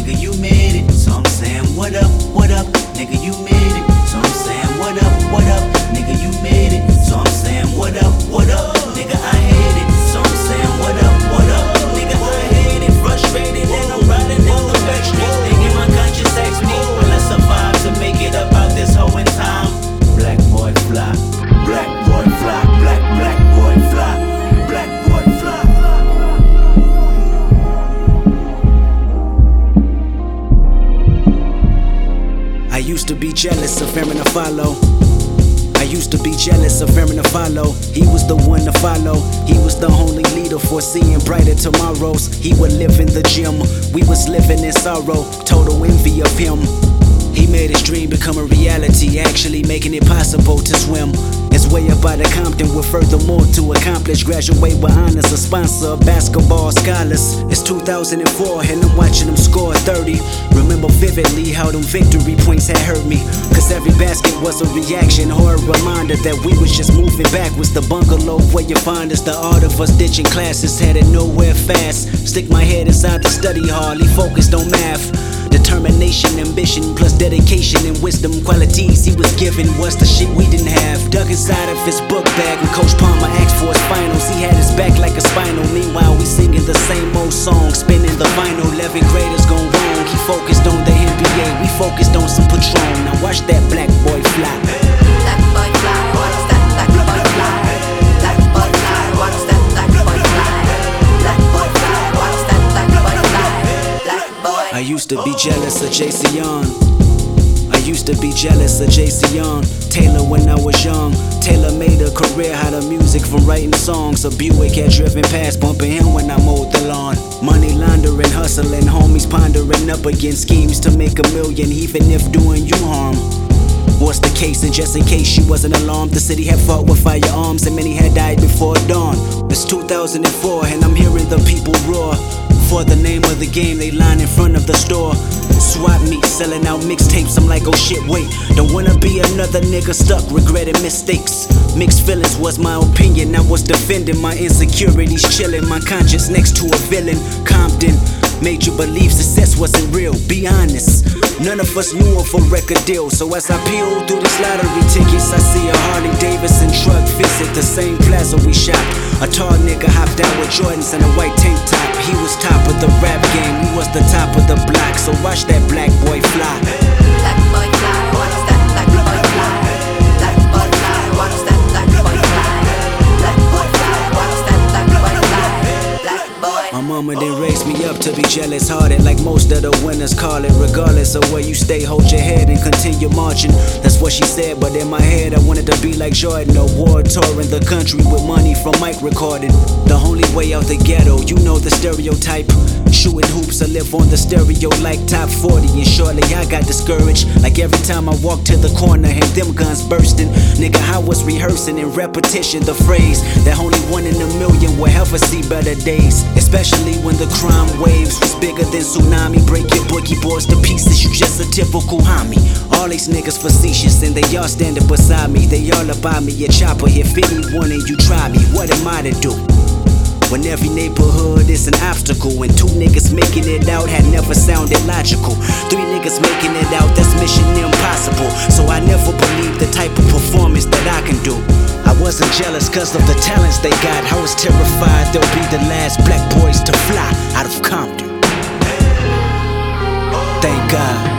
nigga, you made it. So I'm saying, what up, nigga, you made it. So I'm saying, what up, nigga, you made it. So I'm saying, what up, nigga, I hate it. So I'm saying, what up, nigga, I hate it. Frustrated and I'm riding down the back streets, thinking my conscience asks me, will I survive to make it up out this hoe in time? Black boy fly, black boy fly, black boy fly, black boy fly. I used to be jealous of Aaron to follow. I used to be jealous of Aaron to follow. He was the one to follow. He was the only leader foreseeing brighter tomorrows. He would live in the gym. We was living in sorrow. Total envy of him. He made his dream become a reality, actually making it possible to swim. It's way up out of Compton with furthermore to accomplish. Graduate with honors, a sponsor of basketball scholars. It's 2004 and I'm watching them score 30. Remember vividly how them victory points had hurt me. Cause every basket was a reaction or a reminder that we was just moving backwards. The bungalow where you find us, the art of us ditching classes, headed nowhere fast. Stick my head inside the study hall, he focused on math. Determination, ambition, plus dedication and wisdom. Qualities he was given was the shit we didn't have. Dug inside of his book bag when Coach Palmer asked for his finals. He had his back like a spinal. Meanwhile, we singing the same old song, spinning the vinyl. 11th graders gone wrong. He focused on the NBA, we focused on some Patron. Now watch that black boy fly. Black boy fly, watch that black boy fly. Black boy fly, watch that black boy fly. Black boy fly, watch that black boy fly. Black boy. I used to be jealous of JC Young. I used to be jealous of JC Young. Taylor when I was young. Taylor made a career out of music from writing songs. A Buick had driven past, bumping him when I mowed the lawn. Money laundering, hustling, homies pondering up against schemes to make $1 million, even if doing you harm. What's the case? And just in case you wasn't alarmed, the city had fought with firearms and many had died before dawn. It's 2004 and I'm hearing the people roar. For the name of the game, they line in front of the store. Swap meet, selling out mixtapes. I'm like, oh shit, wait. Don't wanna be another nigga stuck, regretting mistakes. Mixed feelings was my opinion. I was defending my insecurities, chilling my conscience next to a villain. Compton made you believe success wasn't real. Be honest, none of us knew of a record deal. So as I peel through these lottery tickets, I see a Harley Davidson truck visit the same plaza we shot. A tall nigga hopped out with Jordans and a white tank top. He was top of the rap game, we was the top of the block. So watch that black boy fly. Black boy fly, watch that black boy fly. Black boy fly, watch that black boy fly. Black boy fly, watch that black boy fly. Black boy. My mama didn't raise me up to be jealous hearted like most of the winners call it. Regardless of where you stay, hold your head and continue marching. That's what she said, but in my head I wanted to be like Jordan. Award touring the country with money from mic recording. The only way out the ghetto, you know the stereotype. Shooting hoops, I live on the stereo like top 40. And shortly I got discouraged, like every time I walked to the corner and them guns bursting. Nigga, I was rehearsing in repetition the phrase that only 1 in a million will ever see better days. Especially when the crime waves was bigger than tsunami. Break your boogie boards to pieces, you just a typical homie. All these niggas facetious and they all standing beside me. They all about me, a chopper here, 51 and you try me. What am I to do? When every neighborhood is an obstacle, and 2 niggas making it out had never sounded logical. 3 niggas making it out, that's mission impossible. So I never believed the type of performance that I can do. I wasn't jealous cause of the talents they got. I was terrified they'll be the last black boys to fly out of Compton. Thank God.